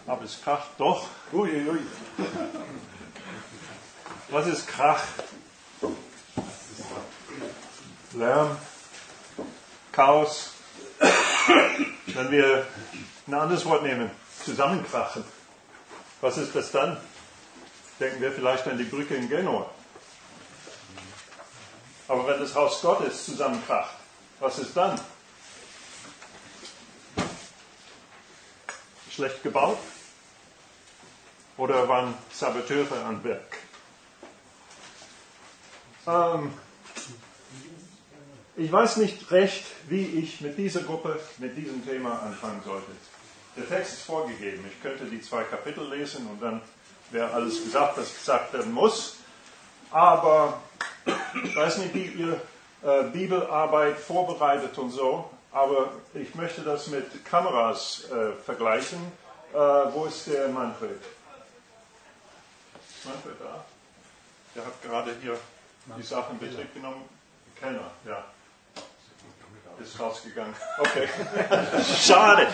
Aber es kracht doch. Uiuiui. Was ist Krach? Lärm, Chaos. Wenn wir ein anderes Wort nehmen, zusammenkrachen. Was ist das dann? Denken wir vielleicht an die Brücke in Genua. Aber wenn das Haus Gottes zusammenkracht, was ist dann? Schlecht gebaut? Oder waren Saboteure am Werk? Ich weiß nicht recht, wie ich mit dieser Gruppe, mit diesem Thema anfangen sollte. Der Text ist vorgegeben. Ich könnte die 2 Kapitel lesen und dann wäre alles gesagt, was gesagt werden muss. Aber ich weiß nicht, wie ihr Bibelarbeit vorbereitet und so. Aber ich möchte das mit Kameras vergleichen. Wo ist der Manfred? Ist Manfred da? Der hat gerade hier die Sache in Betrieb genommen. Kellner, ja. Ist rausgegangen. Okay. Schade.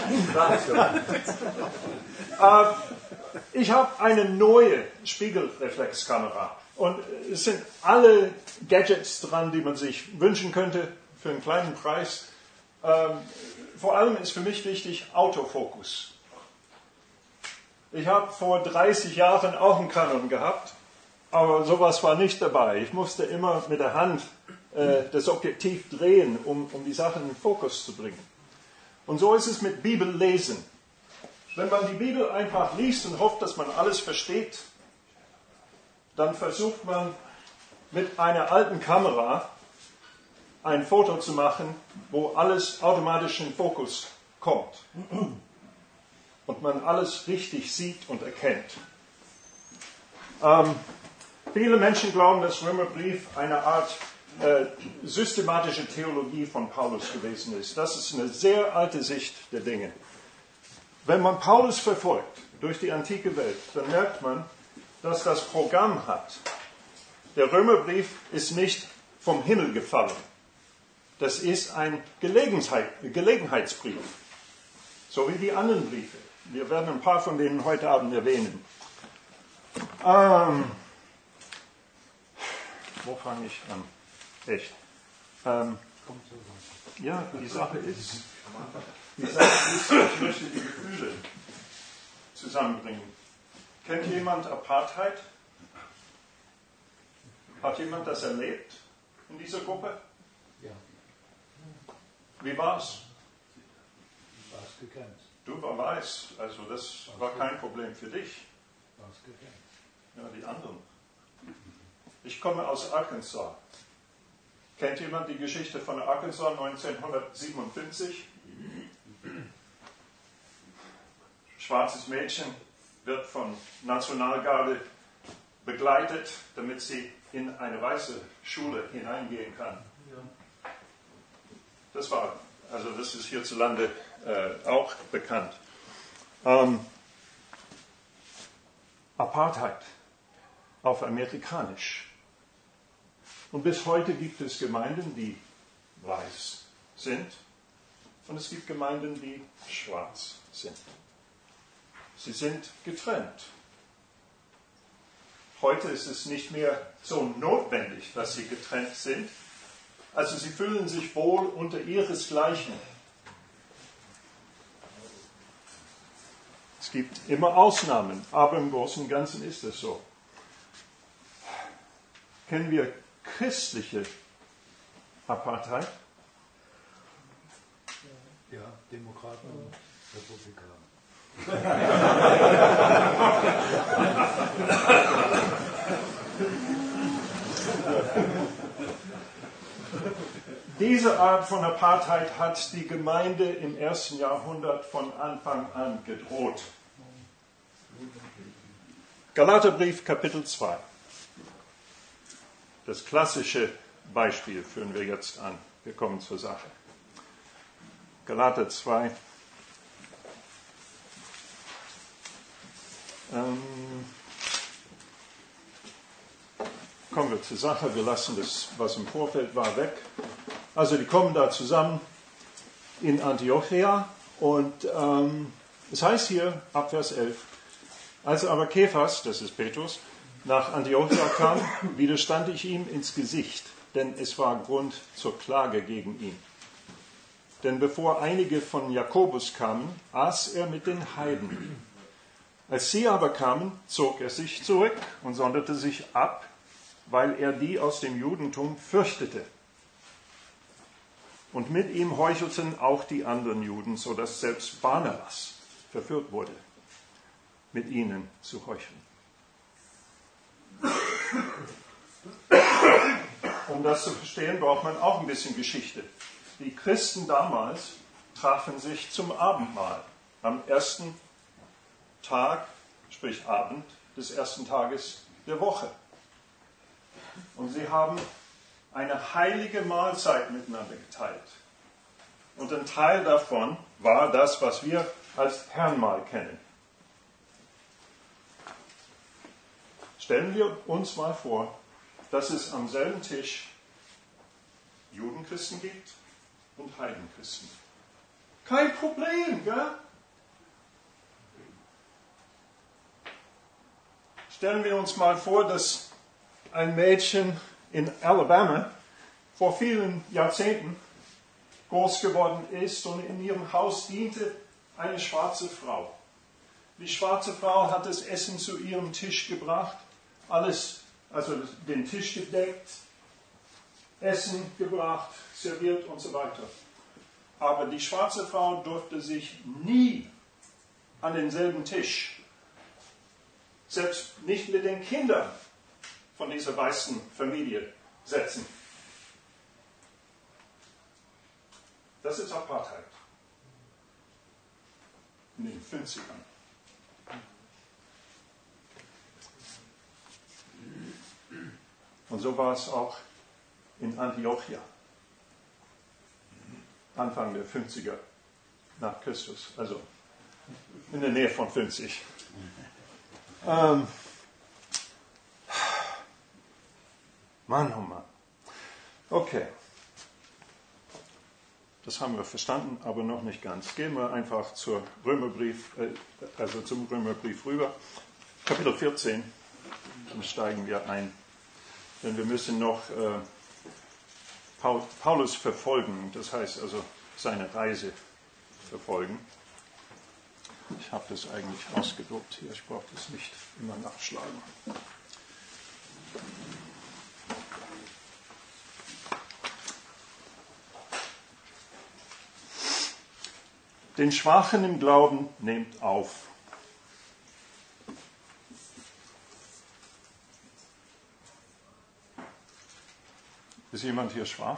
Ich habe eine neue Spiegelreflexkamera. Und es sind alle Gadgets dran, die man sich wünschen könnte für einen kleinen Preis. Vor allem ist für mich wichtig Autofokus. Ich habe vor 30 Jahren auch einen Canon gehabt, aber sowas war nicht dabei. Ich musste immer mit der Hand das Objektiv drehen, um die Sachen in den Fokus zu bringen. Und so ist es mit Bibellesen. Wenn man die Bibel einfach liest und hofft, dass man alles versteht, dann versucht man mit einer alten Kamera ein Foto zu machen, wo alles automatisch in den Fokus kommt und man alles richtig sieht und erkennt. Viele Menschen glauben, dass Römerbrief eine Art systematische Theologie von Paulus gewesen ist. Das ist eine sehr alte Sicht der Dinge. Wenn man Paulus verfolgt durch die antike Welt, dann merkt man, dass das Programm hat. Der Römerbrief ist nicht vom Himmel gefallen. Das ist ein Gelegenheitsbrief, so wie die anderen Briefe. Wir werden ein paar von denen heute Abend erwähnen. Wo fange ich an? Echt. Ja, die Sache ist, ich möchte die Gefühle zusammenbringen. Kennt jemand Apartheid? Hat jemand das erlebt in dieser Gruppe? Ja. Wie war's? War's gekannt. Du war weiß, also das war kein Problem für dich. War's gekannt. Ja, die anderen. Ich komme aus Arkansas. Kennt jemand die Geschichte von Arkansas 1957? Schwarzes Mädchen wird von Nationalgarde begleitet, damit sie in eine weiße Schule hineingehen kann. Das ist hierzulande auch bekannt. Apartheid auf amerikanisch. Und bis heute gibt es Gemeinden, die weiß sind, und es gibt Gemeinden, die schwarz sind. Sie sind getrennt. Heute ist es nicht mehr so notwendig, dass sie getrennt sind. Also sie fühlen sich wohl unter ihresgleichen. Es gibt immer Ausnahmen, aber im Großen und Ganzen ist es so. Kennen wir christliche Apartheid? Ja, Demokraten und Republikaner. Diese Art von Apartheid hat die Gemeinde im 1. Jahrhundert von Anfang an gedroht. Galaterbrief Kapitel 2. Das klassische Beispiel führen wir jetzt an. Wir kommen zur Sache. Galater 2. Kommen wir zur Sache. Wir lassen das, was im Vorfeld war, weg. Also die kommen da zusammen in Antiochia und Es heißt hier ab Vers 11, als aber Kephas, das ist Petrus, nach Antiochia kam, widerstand ich ihm ins Gesicht, denn es war Grund zur Klage gegen ihn. Denn bevor einige von Jakobus kamen, aß er mit den Heiden. Als sie aber kamen, zog er sich zurück und sonderte sich ab, weil er die aus dem Judentum fürchtete. Und mit ihm heuchelten auch die anderen Juden, so dass selbst Barnabas verführt wurde, mit ihnen zu heucheln. Um das zu verstehen, braucht man auch ein bisschen Geschichte. Die Christen damals trafen sich zum Abendmahl am ersten Tag, sprich Abend, des ersten Tages der Woche. Und sie haben eine heilige Mahlzeit miteinander geteilt. Und ein Teil davon war das, was wir als Herrnmahl kennen. Stellen wir uns mal vor, dass es am selben Tisch Judenchristen gibt und Heidenchristen. Kein Problem, gell? Stellen wir uns mal vor, dass ein Mädchen in Alabama vor vielen Jahrzehnten groß geworden ist und in ihrem Haus diente eine schwarze Frau. Die schwarze Frau hat das Essen zu ihrem Tisch gebracht, alles, also den Tisch gedeckt, Essen gebracht, serviert und so weiter. Aber die schwarze Frau durfte sich nie an denselben Tisch, selbst nicht mit den Kindern von dieser weißen Familie, setzen. Das ist Apartheid. In den 50ern. Und so war es auch in Antiochia. Anfang der 50er nach Christus. Also in der Nähe von 50. Mann, oh Mann. Okay. Das haben wir verstanden, aber noch nicht ganz. Gehen wir einfach zum Römerbrief rüber. Kapitel 14. Dann steigen wir ein. Denn wir müssen noch Paulus verfolgen. Das heißt also seine Reise verfolgen. Ich habe das eigentlich ausgedruckt hier. Ich brauche das nicht immer nachschlagen. Den Schwachen im Glauben nehmt auf. Ist jemand hier schwach?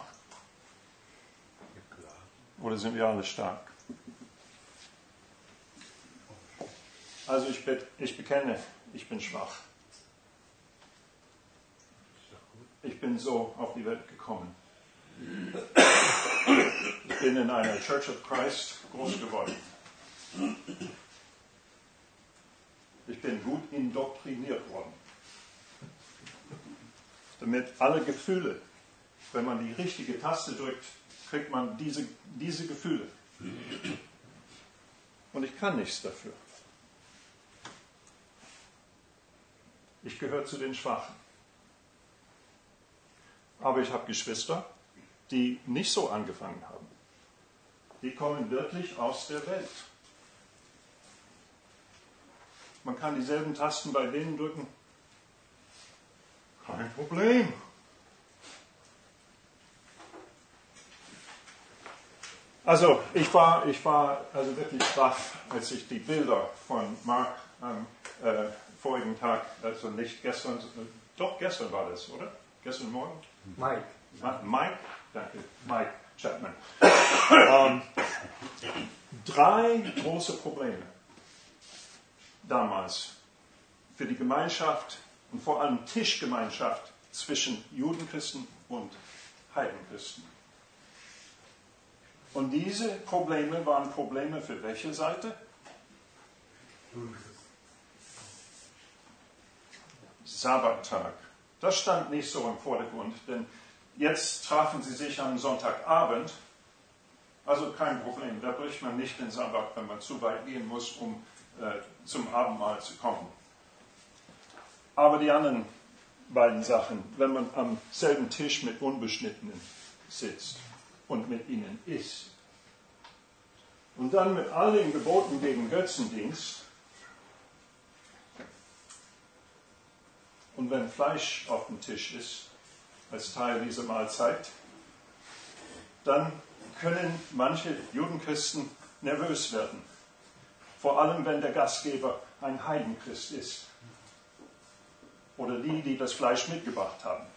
Oder sind wir alle stark? Also ich bekenne, ich bin schwach. Ich bin so auf die Welt gekommen. Ich bin in einer Church of Christ groß geworden. Ich bin gut indoktriniert worden. Damit alle Gefühle, wenn man die richtige Taste drückt, kriegt man diese Gefühle. Und ich kann nichts dafür. Ich gehöre zu den Schwachen. Aber ich habe Geschwister, die nicht so angefangen haben. Die kommen wirklich aus der Welt. Man kann dieselben Tasten bei denen drücken. Kein Problem. Also ich war also wirklich baff, als ich die Bilder von Mark am vorigen Tag, also nicht gestern, doch gestern war das, oder? Gestern Morgen? Mike. Mike, danke, Mike Chapman. 3 große Probleme damals für die Gemeinschaft und vor allem Tischgemeinschaft zwischen Judenchristen und Heidenchristen. Und diese Probleme waren Probleme für welche Seite? Sabbattag. Das stand nicht so im Vordergrund, denn jetzt trafen sie sich am Sonntagabend Also kein Problem, da bricht man nicht den Sabbat, wenn man zu weit gehen muss, um zum Abendmahl zu kommen. Aber die anderen beiden Sachen, wenn man am selben Tisch mit Unbeschnittenen sitzt und mit ihnen isst und dann mit all den Geboten gegen Götzendienst und wenn Fleisch auf dem Tisch ist, als Teil dieser Mahlzeit, dann können manche Judenchristen nervös werden. Vor allem, wenn der Gastgeber ein Heidenchrist ist. Oder die das Fleisch mitgebracht haben.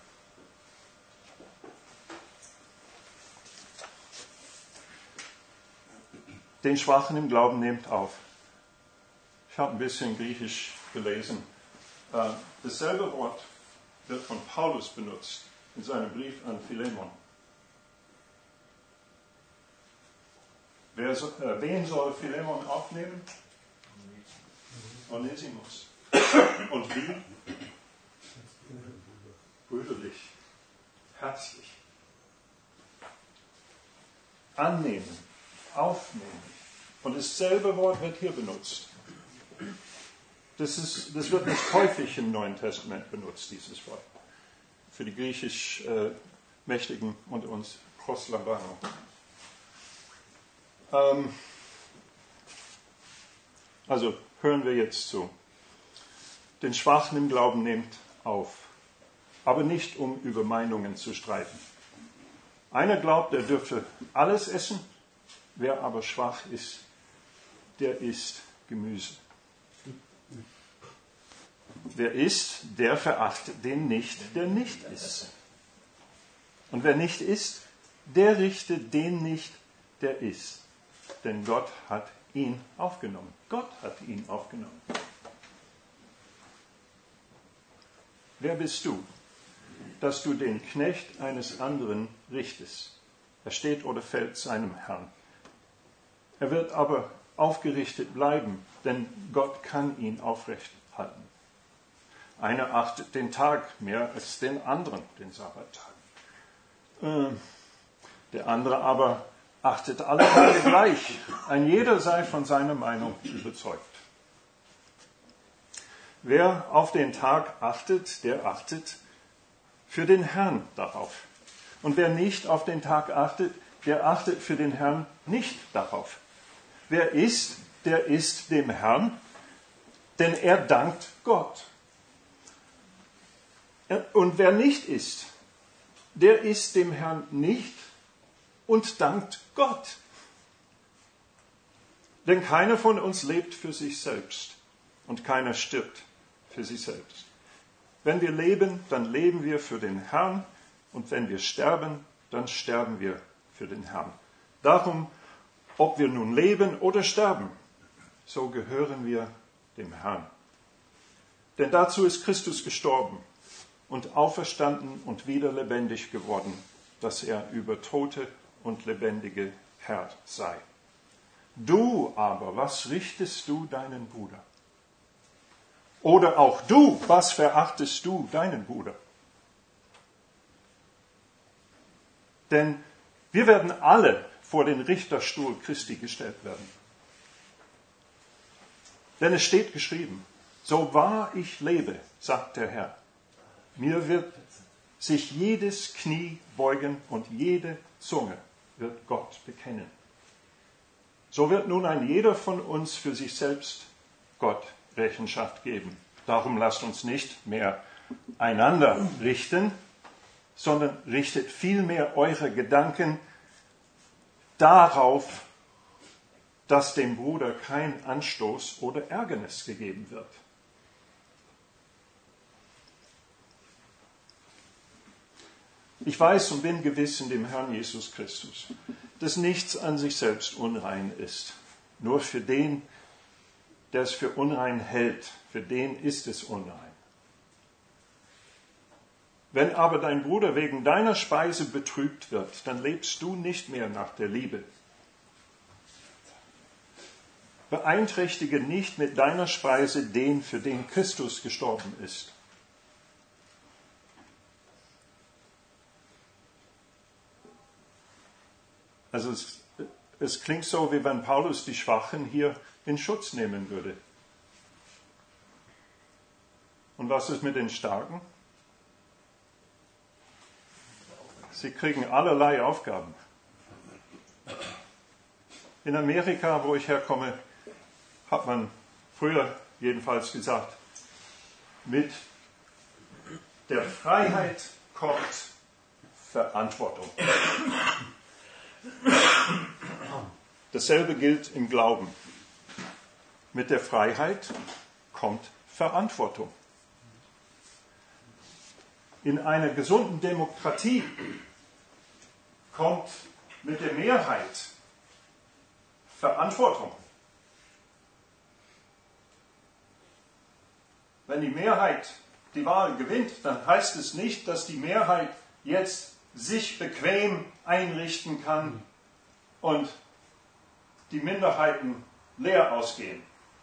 Den Schwachen im Glauben nehmt auf. Ich habe ein bisschen Griechisch gelesen. Dasselbe Wort wird von Paulus benutzt in seinem Brief an Philemon. Wen soll Philemon aufnehmen? Onesimus. Und wie? Brüderlich, herzlich. Annehmen, aufnehmen. Und dasselbe Wort wird hier benutzt. Das wird nicht häufig im Neuen Testament benutzt, dieses Wort. Für die griechisch Mächtigen unter uns, Proslambano. Also hören wir jetzt zu. Den Schwachen im Glauben nehmt auf, aber nicht um über Meinungen zu streiten. Einer glaubt, er dürfe alles essen, wer aber schwach ist, der isst Gemüse. Wer isst, der verachtet den nicht, der nicht isst. Und wer nicht isst, der richtet den nicht, der isst. Denn Gott hat ihn aufgenommen. Gott hat ihn aufgenommen. Wer bist du, dass du den Knecht eines anderen richtest? Er steht oder fällt seinem Herrn. Er wird aber aufgerichtet bleiben, denn Gott kann ihn aufrecht halten. Einer achtet den Tag mehr als den anderen, den Sabbattag. Der andere aber achtet alle Tage gleich. Ein jeder sei von seiner Meinung überzeugt. Wer auf den Tag achtet, der achtet für den Herrn darauf. Und wer nicht auf den Tag achtet, der achtet für den Herrn nicht darauf. Wer isst, der isst dem Herrn, denn er dankt Gott. Und wer nicht isst, der isst dem Herrn nicht und dankt Gott. Denn keiner von uns lebt für sich selbst und keiner stirbt für sich selbst. Wenn wir leben, dann leben wir für den Herrn und wenn wir sterben, dann sterben wir für den Herrn. Darum, ob wir nun leben oder sterben, so gehören wir dem Herrn. Denn dazu ist Christus gestorben und auferstanden und wieder lebendig geworden, dass er über Tote und Lebendige Herr sei. Du aber, was richtest du deinen Bruder? Oder auch du, was verachtest du deinen Bruder? Denn wir werden alle vor den Richterstuhl Christi gestellt werden. Denn es steht geschrieben, so wahr ich lebe, sagt der Herr, mir wird sich jedes Knie beugen und jede Zunge wird Gott bekennen. So wird nun ein jeder von uns für sich selbst Gott Rechenschaft geben. Darum lasst uns nicht mehr einander richten, sondern richtet vielmehr eure Gedanken darauf, dass dem Bruder kein Anstoß oder Ärgernis gegeben wird. Ich weiß und bin gewiss in dem Herrn Jesus Christus, dass nichts an sich selbst unrein ist. Nur für den, der es für unrein hält, für den ist es unrein. Wenn aber dein Bruder wegen deiner Speise betrübt wird, dann lebst du nicht mehr nach der Liebe. Beeinträchtige nicht mit deiner Speise den, für den Christus gestorben ist. Also es klingt so, wie wenn Paulus die Schwachen hier in Schutz nehmen würde. Und was ist mit den Starken? Sie kriegen allerlei Aufgaben. In Amerika, wo ich herkomme, hat man früher jedenfalls gesagt, mit der Freiheit kommt Verantwortung. Dasselbe gilt im Glauben. Mit der Freiheit kommt Verantwortung. In einer gesunden Demokratie kommt mit der Mehrheit Verantwortung. Wenn die Mehrheit die Wahl gewinnt, dann heißt es nicht, dass die Mehrheit jetzt sich bequem einrichten kann und die Minderheiten leer ausgehen.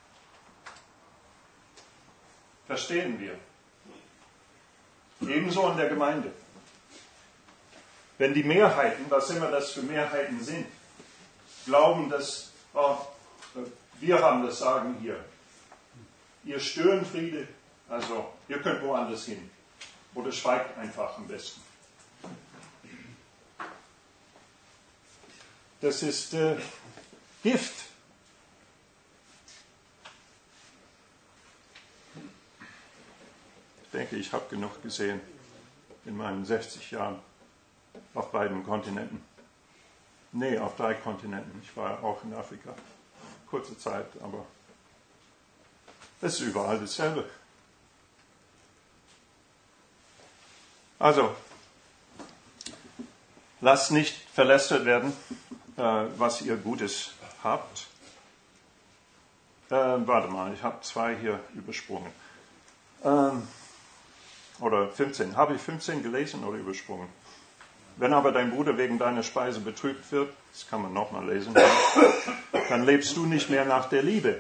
Verstehen wir? Ebenso in der Gemeinde. Wenn die Mehrheiten, was immer das für Mehrheiten sind, glauben, dass wir haben das Sagen hier. Ihr Störenfriede, also ihr könnt woanders hin. Oder schweigt einfach am besten. Das ist Gift. Ich denke, ich habe genug gesehen in meinen 60 Jahren auf beiden Kontinenten. Nee, auf 3 Kontinenten. Ich war auch in Afrika. Kurze Zeit, aber es ist überall dasselbe. Also, lasst nicht verlästert werden, was ihr Gutes habt. Warte mal, ich habe 2 hier übersprungen. Oder 15. Habe ich 15 gelesen oder übersprungen? Wenn aber dein Bruder wegen deiner Speise betrübt wird, das kann man nochmal lesen, dann lebst du nicht mehr nach der Liebe.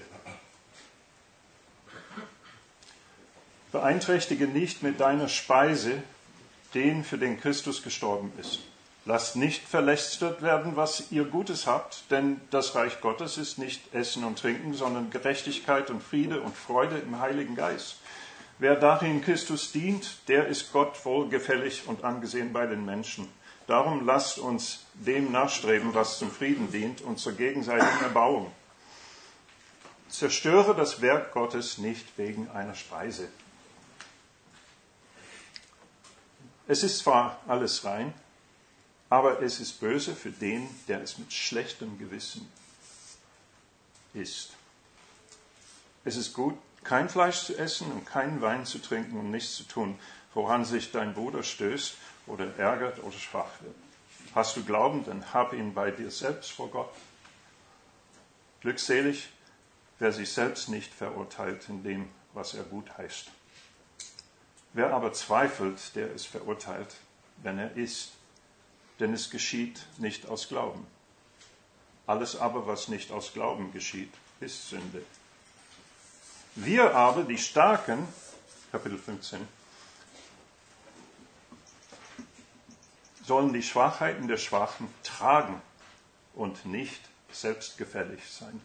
Beeinträchtige nicht mit deiner Speise den, für den Christus gestorben ist. Lasst nicht verlästert werden, was ihr Gutes habt, denn das Reich Gottes ist nicht Essen und Trinken, sondern Gerechtigkeit und Friede und Freude im Heiligen Geist. Wer darin Christus dient, der ist Gott wohlgefällig und angesehen bei den Menschen. Darum lasst uns dem nachstreben, was zum Frieden dient und zur gegenseitigen Erbauung. Zerstöre das Werk Gottes nicht wegen einer Speise. Es ist zwar alles rein, aber es ist böse für den, der es mit schlechtem Gewissen isst. Es ist gut, kein Fleisch zu essen und keinen Wein zu trinken und nichts zu tun, woran sich dein Bruder stößt oder ärgert oder schwach wird. Hast du Glauben, dann hab ihn bei dir selbst vor Gott. Glückselig, wer sich selbst nicht verurteilt in dem, was er gut heißt. Wer aber zweifelt, der ist verurteilt, wenn er isst, denn es geschieht nicht aus Glauben. Alles aber, was nicht aus Glauben geschieht, ist Sünde. Wir aber, die Starken, Kapitel 15, sollen die Schwachheiten der Schwachen tragen und nicht selbstgefällig sein.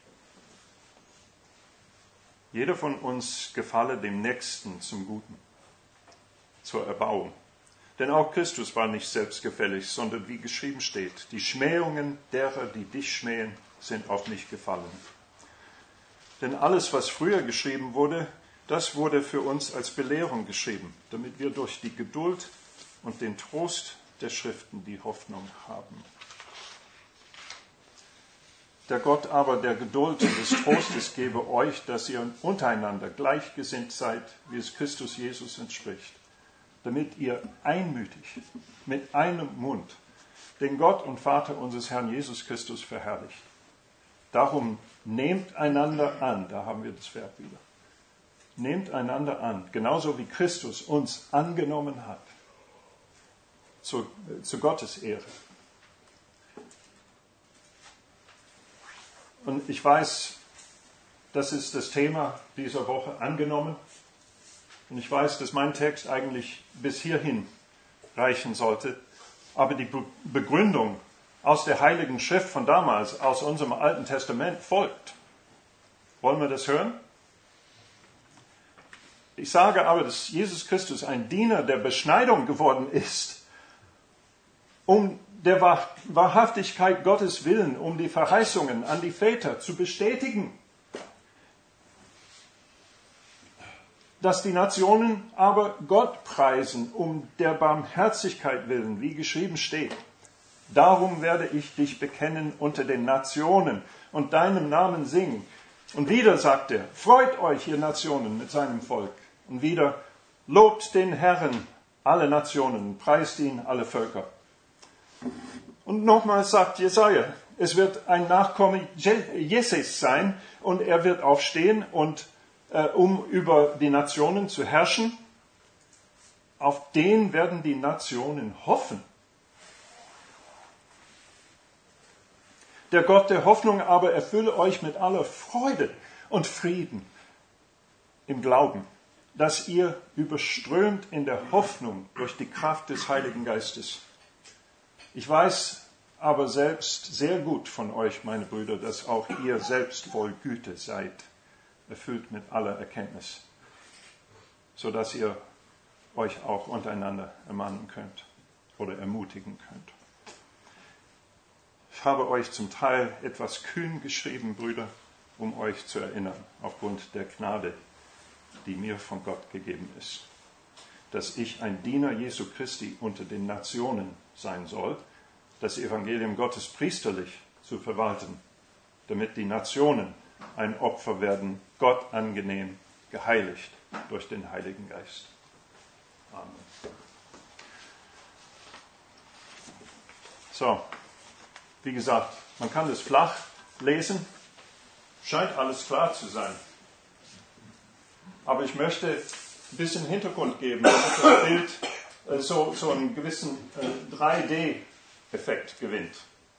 Jeder von uns gefalle dem Nächsten zum Guten, zur Erbauung. Denn auch Christus war nicht selbstgefällig, sondern wie geschrieben steht, die Schmähungen derer, die dich schmähen, sind auf mich gefallen. Denn alles, was früher geschrieben wurde, das wurde für uns als Belehrung geschrieben, damit wir durch die Geduld und den Trost der Schriften die Hoffnung haben. Der Gott aber der Geduld und des Trostes gebe euch, dass ihr untereinander gleichgesinnt seid, wie es Christus Jesus entspricht, damit ihr einmütig mit einem Mund den Gott und Vater unseres Herrn Jesus Christus verherrlicht. Darum nehmt einander an, da haben wir das Verb wieder. Nehmt einander an, genauso wie Christus uns angenommen hat, zu Gottes Ehre. Und ich weiß, das ist das Thema dieser Woche, angenommen. Und ich weiß, dass mein Text eigentlich bis hierhin reichen sollte. Aber die Begründung aus der Heiligen Schrift von damals, aus unserem Alten Testament folgt. Wollen wir das hören? Ich sage aber, dass Jesus Christus ein Diener der Beschneidung geworden ist, um der Wahrhaftigkeit Gottes willen, um die Verheißungen an die Väter zu bestätigen. Dass die Nationen aber Gott preisen, um der Barmherzigkeit willen, wie geschrieben steht. Darum werde ich dich bekennen unter den Nationen und deinem Namen singen. Und wieder sagt er, freut euch, ihr Nationen, mit seinem Volk. Und wieder, lobt den Herrn, alle Nationen, preist ihn, alle Völker. Und nochmals sagt Jesaja, es wird ein Nachkomme Jesses sein und er wird aufstehen und um über die Nationen zu herrschen. Auf den werden die Nationen hoffen. Der Gott der Hoffnung aber erfülle euch mit aller Freude und Frieden im Glauben, dass ihr überströmt in der Hoffnung durch die Kraft des Heiligen Geistes. Ich weiß aber selbst sehr gut von euch, meine Brüder, dass auch ihr selbst voll Güte seid, erfüllt mit aller Erkenntnis, sodass ihr euch auch untereinander ermahnen könnt oder ermutigen könnt. Ich habe euch zum Teil etwas kühn geschrieben, Brüder, um euch zu erinnern, aufgrund der Gnade, die mir von Gott gegeben ist, dass ich ein Diener Jesu Christi unter den Nationen sein soll, das Evangelium Gottes priesterlich zu verwalten, damit die Nationen ein Opfer werden, Gott angenehm, geheiligt durch den Heiligen Geist. Amen. So, wie gesagt, man kann es flach lesen, scheint alles klar zu sein. Aber ich möchte ein bisschen Hintergrund geben, damit das Bild so einen gewissen 3D-Effekt gewinnt.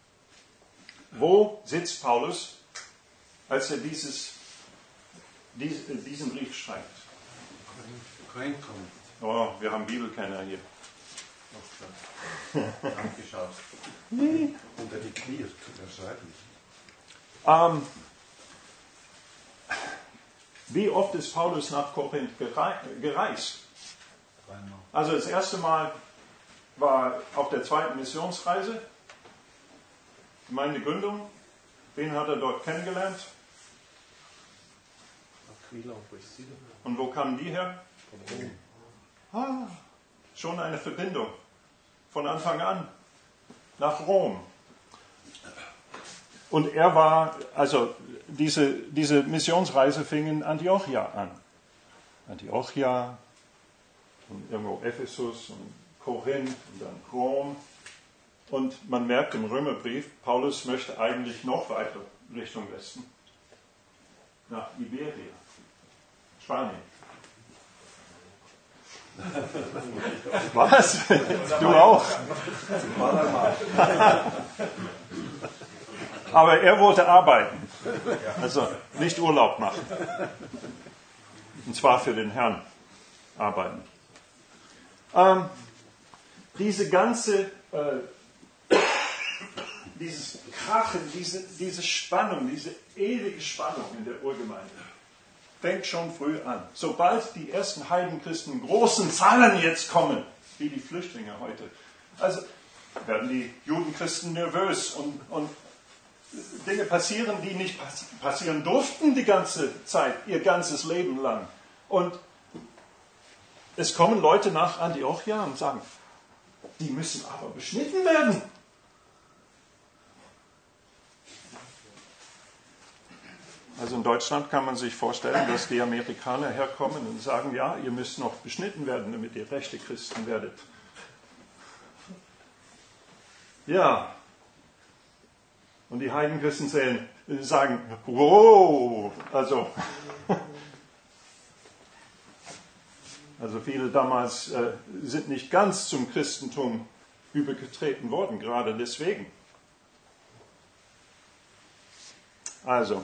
Wo sitzt Paulus, als er diesen Brief schreibt? Oh, wir haben Bibelkenner hier. Angeschaut. Nee. Unter die Knie, das schreibt nicht. Wie oft ist Paulus nach Korinth gereist? Dreimal. Also das erste Mal war auf der zweiten Missionsreise, Gemeindegründung. Wen hat er dort kennengelernt? Aquila und Priscilla. Und wo kamen die her? Von Rom. Schon eine Verbindung von Anfang an nach Rom. Und er war, also diese Missionsreise fing in Antiochia an. Antiochia und irgendwo Ephesus und Korinth und dann Rom. Und man merkt im Römerbrief, Paulus möchte eigentlich noch weiter Richtung Westen. Nach Iberia, Spanien. Was? Du auch? Aber er wollte arbeiten, also nicht Urlaub machen. Und zwar für den Herrn arbeiten. Diese ganze, dieses Krachen, diese Spannung, diese ewige Spannung in der Urgemeinde fängt schon früh an. Sobald die ersten Heidenchristen in großen Zahlen jetzt kommen, wie die Flüchtlinge heute, also werden die Judenchristen nervös und Dinge passieren, die nicht passieren durften die ganze Zeit, ihr ganzes Leben lang. Und es kommen Leute nach Antiochia und sagen, die müssen aber beschnitten werden. Also in Deutschland kann man sich vorstellen, dass die Amerikaner herkommen und sagen, ja, ihr müsst noch beschnitten werden, damit ihr rechte Christen werdet. Ja. Und die Heidenchristen sagen, wow, also viele damals sind nicht ganz zum Christentum übergetreten worden, gerade deswegen. Also,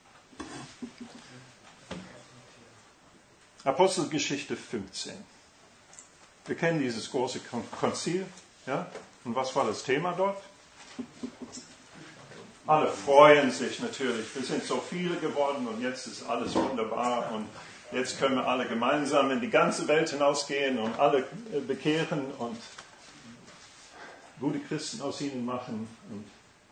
Apostelgeschichte 15. Wir kennen dieses große Konzil. Ja? Und was war das Thema dort? Alle freuen sich natürlich. Wir sind so viele geworden und jetzt ist alles wunderbar und jetzt können wir alle gemeinsam in die ganze Welt hinausgehen und alle bekehren und gute Christen aus ihnen machen. Und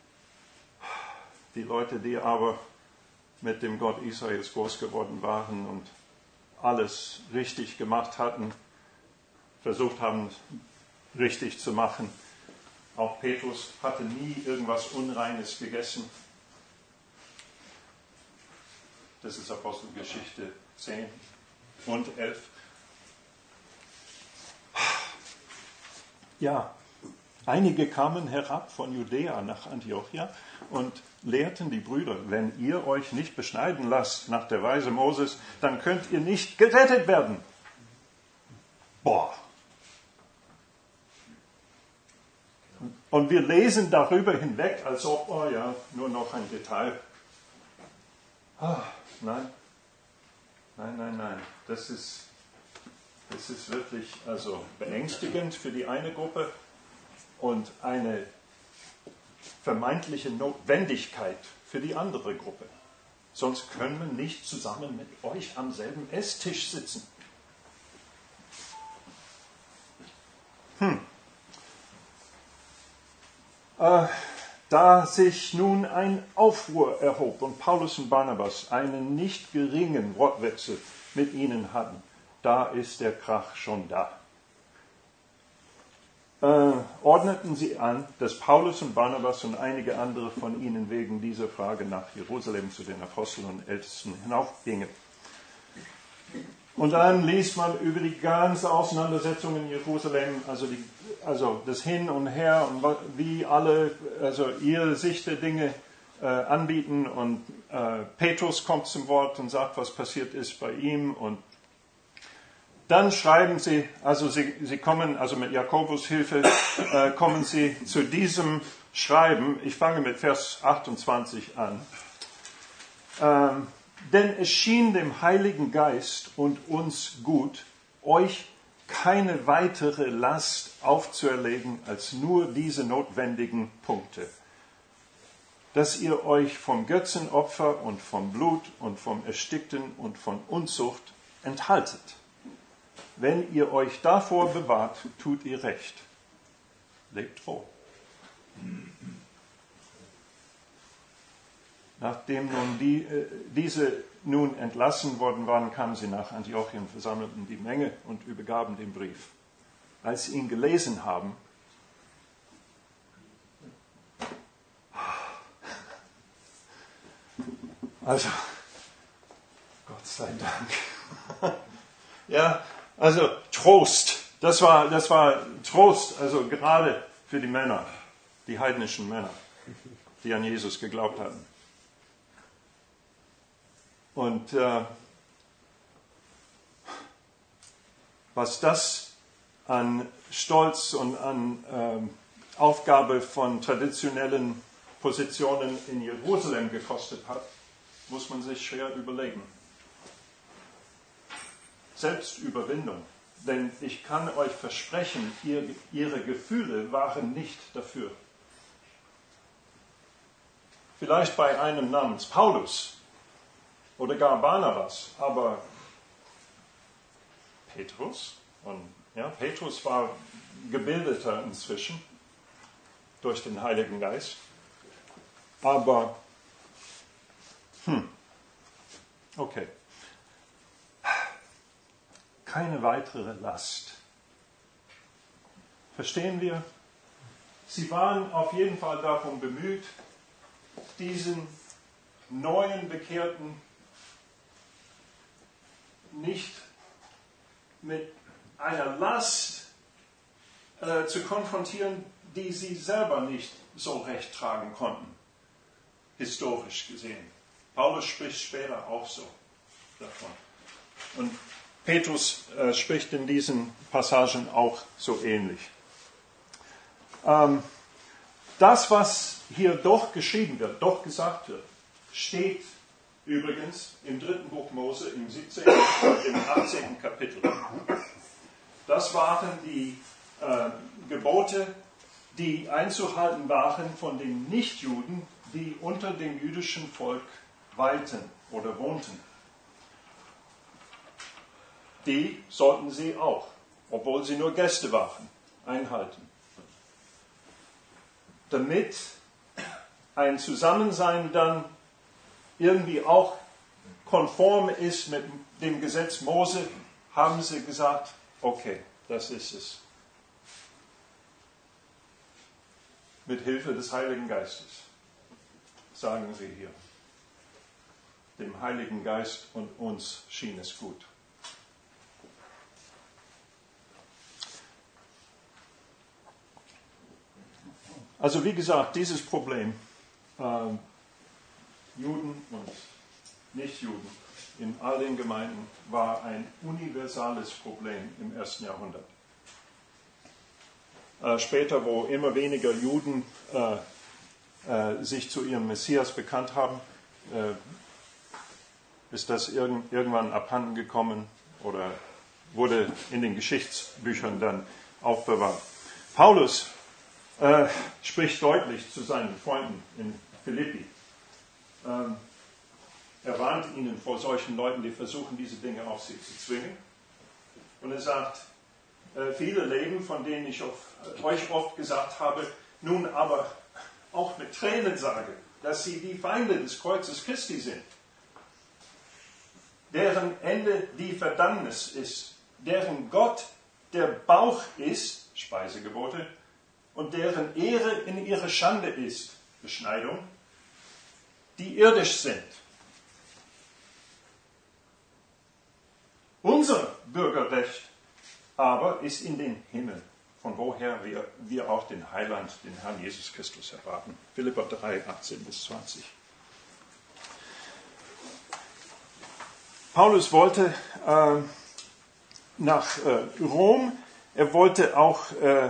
die Leute, die aber mit dem Gott Israels groß geworden waren und alles richtig gemacht hatten, versucht haben, richtig zu machen. Auch Petrus hatte nie irgendwas Unreines gegessen. Das ist Apostelgeschichte 10 und 11. Ja, einige kamen herab von Judäa nach Antiochia und lehrten die Brüder, wenn ihr euch nicht beschneiden lasst nach der Weise Moses, dann könnt ihr nicht gerettet werden. Boah. Und wir lesen darüber hinweg, als ob, oh ja, nur noch ein Detail. Nein. Das ist wirklich also beängstigend für die eine Gruppe und eine vermeintliche Notwendigkeit für die andere Gruppe. Sonst können wir nicht zusammen mit euch am selben Esstisch sitzen. Da sich nun ein Aufruhr erhob und Paulus und Barnabas einen nicht geringen Wortwechsel mit ihnen hatten, da ist der Krach schon da. Ordneten sie an, dass Paulus und Barnabas und einige andere von ihnen wegen dieser Frage nach Jerusalem zu den Aposteln und Ältesten hinaufgingen. Und dann liest man über die ganze Auseinandersetzung in Jerusalem, also das Hin und Her und wie alle ihre Sicht der Dinge anbieten. Und Petrus kommt zum Wort und sagt, was passiert ist bei ihm. Und dann schreiben sie, sie kommen, mit Jakobus Hilfe, kommen sie zu diesem Schreiben. Ich fange mit Vers 28 an. Denn es schien dem Heiligen Geist und uns gut, euch keine weitere Last aufzuerlegen als nur diese notwendigen Punkte. Dass ihr euch vom Götzenopfer und vom Blut und vom Erstickten und von Unzucht enthaltet. Wenn ihr euch davor bewahrt, tut ihr recht. Lebt froh. Nachdem nun diese nun entlassen worden waren, kamen sie nach Antiochien, versammelten die Menge und übergaben den Brief. Als sie ihn gelesen haben, Gott sei Dank. Ja, Trost. Das war Trost, gerade für die Männer, die heidnischen Männer, die an Jesus geglaubt hatten. Und was das an Stolz und an Aufgabe von traditionellen Positionen in Jerusalem gekostet hat, muss man sich schwer überlegen. Selbstüberwindung. Denn ich kann euch versprechen, ihre Gefühle waren nicht dafür. Vielleicht bei einem namens Paulus oder gar Barnabas, aber Petrus, Petrus war gebildeter inzwischen durch den Heiligen Geist, aber okay. Keine weitere Last. Verstehen wir? Sie waren auf jeden Fall darum bemüht, diesen neuen Bekehrten nicht mit einer Last zu konfrontieren, die sie selber nicht so recht tragen konnten, historisch gesehen. Paulus spricht später auch so davon. Und Petrus spricht in diesen Passagen auch so ähnlich. Das, was hier doch geschrieben wird, doch gesagt wird, steht übrigens im 3. Buch Mose, im 17. und im 18. Kapitel. Das waren die Gebote, die einzuhalten waren von den Nichtjuden, die unter dem jüdischen Volk weilten oder wohnten. Die sollten sie auch, obwohl sie nur Gäste waren, einhalten. Damit ein Zusammensein dann irgendwie auch konform ist mit dem Gesetz Mose, haben sie gesagt, okay, das ist es. Mit Hilfe des Heiligen Geistes, sagen sie hier. Dem Heiligen Geist und uns schien es gut. Also wie gesagt, dieses Problem, Juden und Nichtjuden in all den Gemeinden, war ein universales Problem im 1. Jahrhundert. Später, wo immer weniger Juden sich zu ihrem Messias bekannt haben, ist das irgendwann abhanden gekommen oder wurde in den Geschichtsbüchern dann aufbewahrt. Paulus spricht deutlich zu seinen Freunden in Philippi. Er warnt ihnen vor solchen Leuten, die versuchen, diese Dinge auf sie zu zwingen. Und er sagt, viele leben, von denen ich euch oft gesagt habe, nun aber auch mit Tränen sage, dass sie die Feinde des Kreuzes Christi sind, deren Ende die Verdammnis ist, deren Gott der Bauch ist, Speisegebote, und deren Ehre in ihrer Schande ist, Beschneidung, die irdisch sind. Unser Bürgerrecht aber ist in den Himmel, von woher wir auch den Heiland, den Herrn Jesus Christus erwarten. Philipper 3, 18 bis 20. Paulus wollte nach Rom, er wollte auch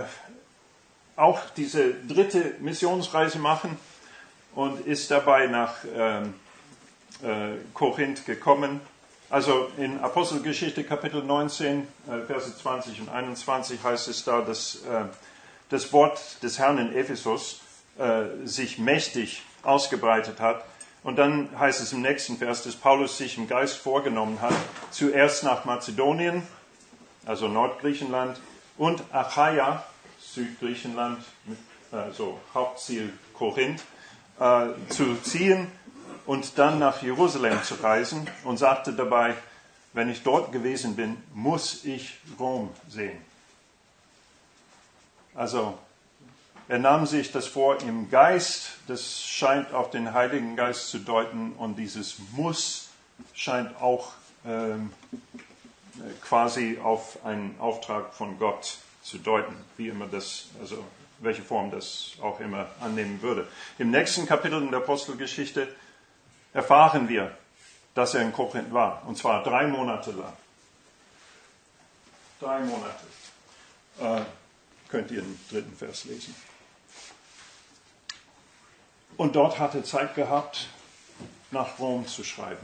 diese dritte Missionsreise machen und ist dabei nach Korinth gekommen. Also in Apostelgeschichte Kapitel 19, Verse 20 und 21 heißt es da, dass das Wort des Herrn in Ephesus sich mächtig ausgebreitet hat. Und dann heißt es im nächsten Vers, dass Paulus sich im Geist vorgenommen hat, zuerst nach Mazedonien, also Nordgriechenland, und Achaia, Südgriechenland, so Hauptziel Korinth, zu ziehen und dann nach Jerusalem zu reisen und sagte dabei, wenn ich dort gewesen bin, muss ich Rom sehen. Also er nahm sich das vor im Geist, das scheint auf den Heiligen Geist zu deuten und dieses Muss scheint auch quasi auf einen Auftrag von Gott zu deuten, wie immer das, also welche Form das auch immer annehmen würde. Im nächsten Kapitel in der Apostelgeschichte erfahren wir, dass er in Korinth war, und zwar 3 Monate lang. 3 Monate. Könnt ihr den 3. Vers lesen. Und dort hat er Zeit gehabt, nach Rom zu schreiben.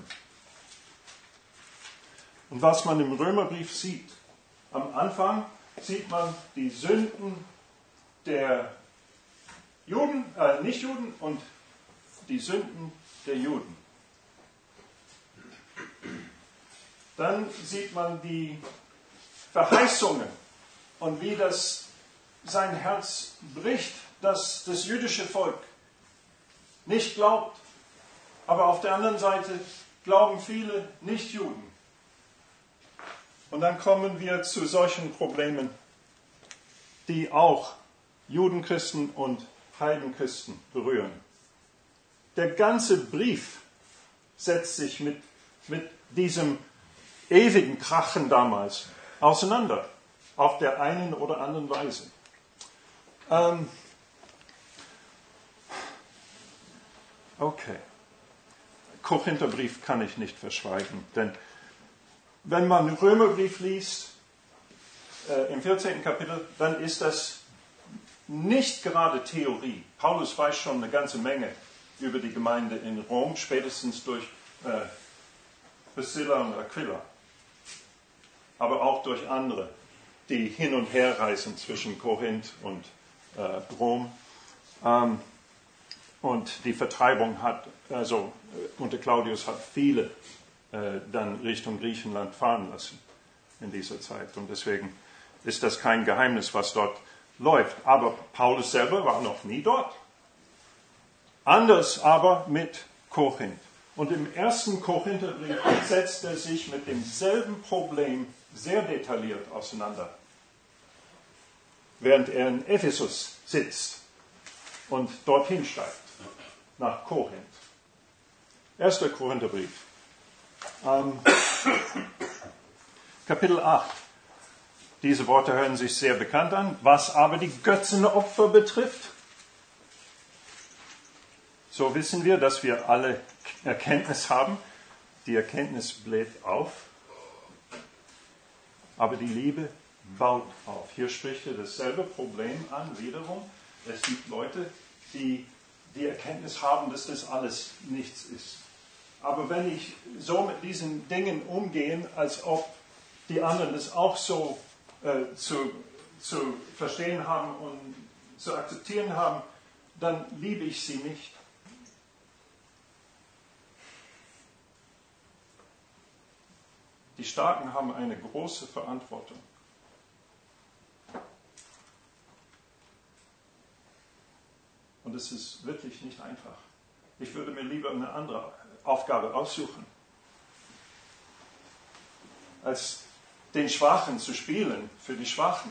Und was man im Römerbrief sieht, am Anfang sieht man die Sünden der Juden, Nichtjuden und die Sünden der Juden. Dann sieht man die Verheißungen und wie das sein Herz bricht, dass das jüdische Volk nicht glaubt, aber auf der anderen Seite glauben viele Nichtjuden. Und dann kommen wir zu solchen Problemen, die auch Judenchristen und Heidenchristen berühren. Der ganze Brief setzt sich mit diesem ewigen Krachen damals auseinander, auf der einen oder anderen Weise. Okay. Korintherbrief kann ich nicht verschweigen, denn wenn man den Römerbrief liest, im 14. Kapitel, dann ist das nicht gerade Theorie. Paulus weiß schon eine ganze Menge über die Gemeinde in Rom, spätestens durch Priscilla und Aquila, aber auch durch andere, die hin und her reisen zwischen Korinth und Rom. Und die Vertreibung unter Claudius hat viele dann Richtung Griechenland fahren lassen in dieser Zeit. Und deswegen ist das kein Geheimnis, was dort läuft. Aber Paulus selber war noch nie dort. Anders aber mit Korinth. Und im ersten Korintherbrief setzt er sich mit demselben Problem sehr detailliert auseinander, während er in Ephesus sitzt und dorthin steigt, nach Korinth. 1. Korintherbrief, Kapitel 8. Diese Worte hören sich sehr bekannt an. Was aber die Götzenopfer betrifft, so wissen wir, dass wir alle Erkenntnis haben. Die Erkenntnis bläht auf, aber die Liebe baut auf. Hier spricht er dasselbe Problem an, wiederum. Es gibt Leute, die die Erkenntnis haben, dass das alles nichts ist. Aber wenn ich so mit diesen Dingen umgehe, als ob die anderen das auch so zu verstehen haben und zu akzeptieren haben, dann liebe ich sie nicht. Die Starken haben eine große Verantwortung. Und es ist wirklich nicht einfach. Ich würde mir lieber eine andere Aufgabe aussuchen, als den Schwachen zu spielen für die Schwachen.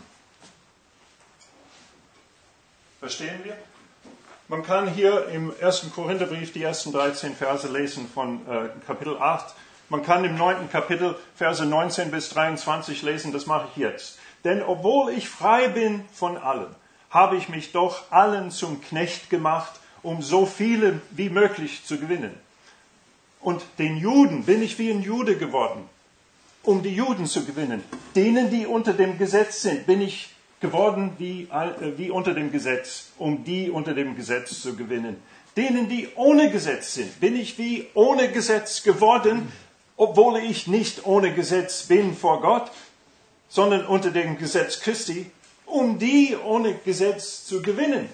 Verstehen wir? Man kann hier im 1. Korintherbrief die ersten 13 Verse lesen von Kapitel 8. Man kann im 9. Kapitel Verse 19 bis 23 lesen, das mache ich jetzt. Denn obwohl ich frei bin von allem, habe ich mich doch allen zum Knecht gemacht, um so viele wie möglich zu gewinnen. Und den Juden bin ich wie ein Jude geworden, um die Juden zu gewinnen. Denen, die unter dem Gesetz sind, bin ich geworden wie unter dem Gesetz, um die unter dem Gesetz zu gewinnen. Denen, die ohne Gesetz sind, bin ich wie ohne Gesetz geworden, obwohl ich nicht ohne Gesetz bin vor Gott, sondern unter dem Gesetz Christi, um die ohne Gesetz zu gewinnen.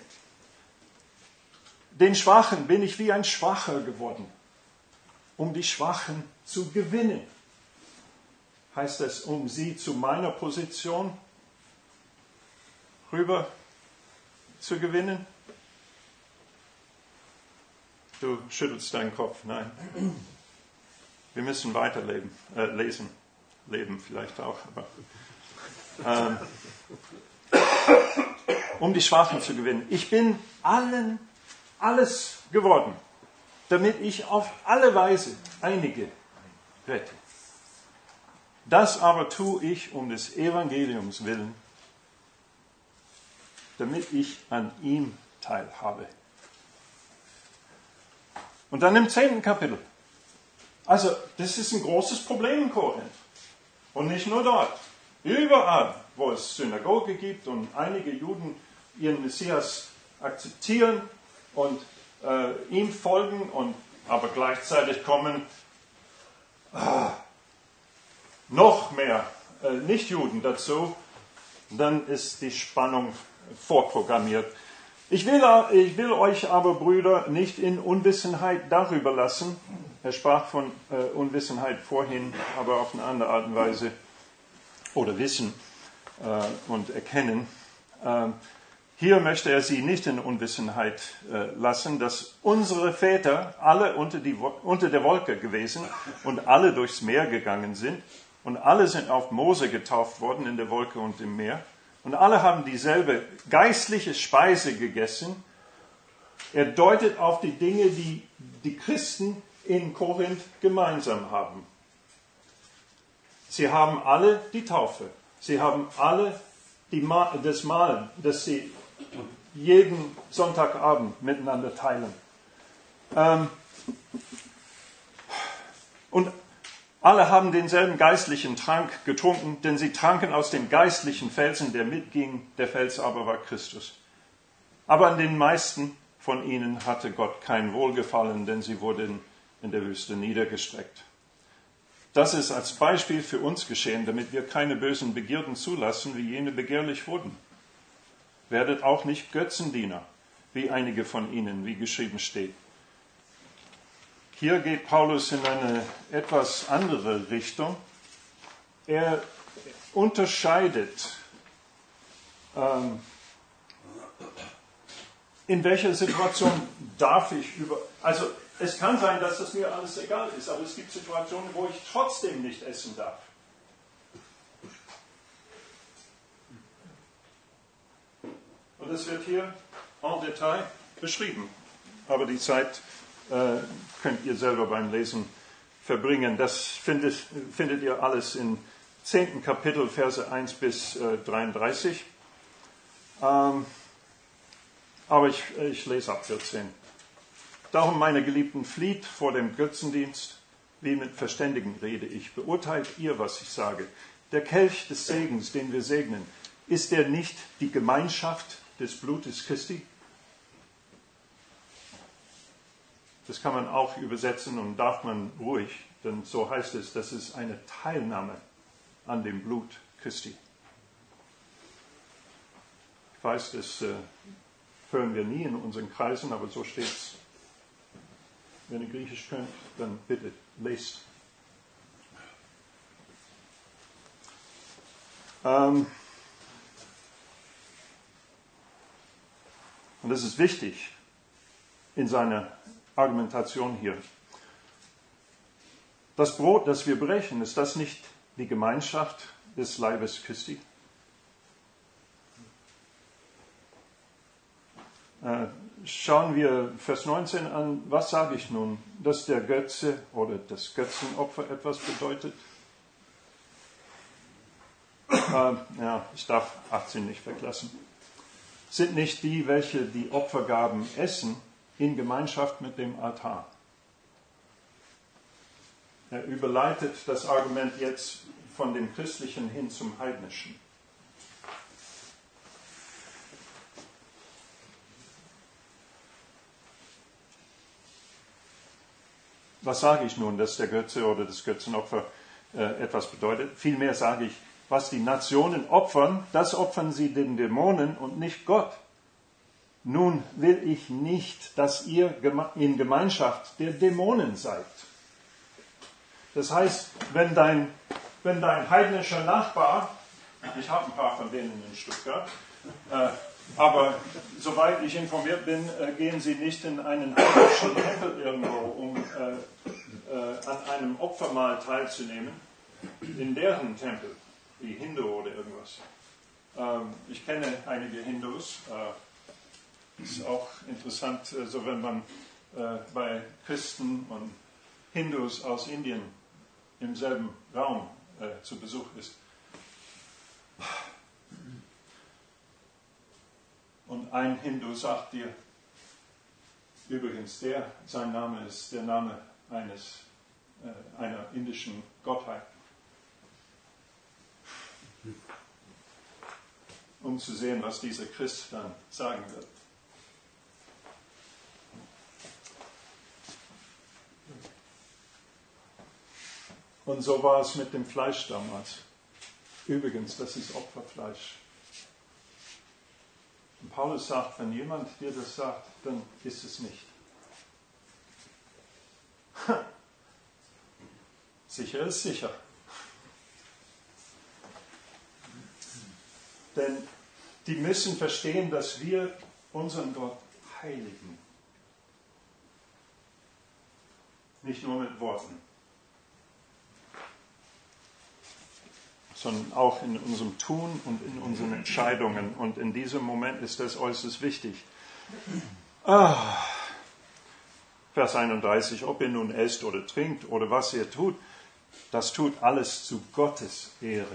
Den Schwachen bin ich wie ein Schwacher geworden, um die Schwachen zu gewinnen. Heißt das, um sie zu meiner Position rüber zu gewinnen? Du schüttelst deinen Kopf, nein. Wir müssen weiterleben, leben vielleicht auch, aber um die Schwachen zu gewinnen. Ich bin alles geworden, damit ich auf alle Weise einige rette. Das aber tue ich um des Evangeliums willen, damit ich an ihm teilhabe. Und dann im 10. Kapitel. Also, das ist ein großes Problem in Korinth. Und nicht nur dort. Überall, wo es Synagoge gibt und einige Juden ihren Messias akzeptieren und ihm folgen, aber gleichzeitig kommen noch mehr Nichtjuden dazu, dann ist die Spannung vorprogrammiert. Ich will euch aber, Brüder, nicht in Unwissenheit darüber lassen. Er sprach von Unwissenheit vorhin, aber auf eine andere Art und Weise. Oder Wissen und Erkennen. Hier möchte er sie nicht in Unwissenheit lassen, dass unsere Väter alle unter der Wolke gewesen und alle durchs Meer gegangen sind. Und alle sind auf Mose getauft worden in der Wolke und im Meer. Und alle haben dieselbe geistliche Speise gegessen. Er deutet auf die Dinge, die die Christen in Korinth gemeinsam haben. Sie haben alle die Taufe. Sie haben alle das Mahl, das sie jeden Sonntagabend miteinander teilen. Und alle haben denselben geistlichen Trank getrunken, denn sie tranken aus dem geistlichen Felsen, der mitging. Der Fels aber war Christus. Aber an den meisten von ihnen hatte Gott kein Wohlgefallen, denn sie wurden in der Wüste niedergestreckt. Das ist als Beispiel für uns geschehen, damit wir keine bösen Begierden zulassen, wie jene begehrlich wurden. Werdet auch nicht Götzendiener, wie einige von ihnen, wie geschrieben steht. Hier geht Paulus in eine etwas andere Richtung. Er unterscheidet, in welcher Situation darf ich also es kann sein, dass das mir alles egal ist, aber es gibt Situationen, wo ich trotzdem nicht essen darf. Und das wird hier en Detail beschrieben. Aber die Zeit könnt ihr selber beim Lesen verbringen. Das findet ihr alles im 10. Kapitel, Verse 1 bis 33. Aber ich lese ab 14. Darum, meine Geliebten, flieht vor dem Götzendienst, wie mit Verständigen rede ich. Beurteilt ihr, was ich sage. Der Kelch des Segens, den wir segnen, ist der nicht die Gemeinschaft des Blutes Christi? Das kann man auch übersetzen und darf man ruhig, denn so heißt es, das ist eine Teilnahme an dem Blut Christi. Ich weiß, das hören wir nie in unseren Kreisen, aber so steht es. Wenn ihr Griechisch könnt, dann bitte lest. Und das ist wichtig in seiner Argumentation hier. Das Brot, das wir brechen, ist das nicht die Gemeinschaft des Leibes Christi? Schauen wir Vers 19 an. Was sage ich nun, dass der Götze oder das Götzenopfer etwas bedeutet? Ich darf 18 nicht weglassen. Sind nicht die, welche die Opfergaben essen, in Gemeinschaft mit dem Altar? Er überleitet das Argument jetzt von dem Christlichen hin zum Heidnischen. Was sage ich nun, dass der Götze oder das Götzenopfer etwas bedeutet? Vielmehr sage ich, was die Nationen opfern, das opfern sie den Dämonen und nicht Gott. Nun will ich nicht, dass ihr in Gemeinschaft der Dämonen seid. Das heißt, wenn dein heidnischer Nachbar, ich habe ein paar von denen in Stuttgart, aber soweit ich informiert bin, gehen sie nicht in einen heidnischen Tempel irgendwo, um an einem Opfermahl teilzunehmen, in deren Tempel, wie Hindu oder irgendwas. Ich kenne einige Hindus. Ist auch interessant, so wenn man bei Christen und Hindus aus Indien im selben Raum zu Besuch ist. Und ein Hindu sagt dir, übrigens, sein Name ist der Name einer indischen Gottheit. Um zu sehen, was dieser Christ dann sagen wird. Und so war es mit dem Fleisch damals. Übrigens, das ist Opferfleisch. Und Paulus sagt, wenn jemand dir das sagt, dann ist es nicht. Sicher ist sicher. Denn die müssen verstehen, dass wir unseren Gott heiligen. Nicht nur mit Worten, sondern auch in unserem Tun und in unseren Entscheidungen. Und in diesem Moment ist das äußerst wichtig. Vers 31, ob ihr nun esst oder trinkt oder was ihr tut, das tut alles zu Gottes Ehre.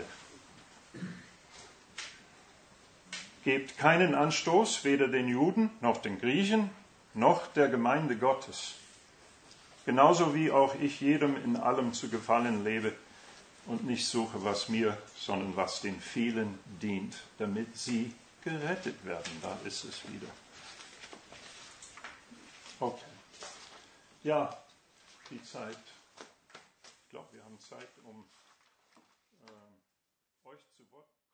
Gebt keinen Anstoß, weder den Juden noch den Griechen noch der Gemeinde Gottes. Genauso wie auch ich jedem in allem zu gefallen lebe und nicht suche, was mir, sondern was den vielen dient, damit sie gerettet werden. Da ist es wieder. Okay. Ja, die Zeit. Ich glaube, wir haben Zeit, um euch zu Wort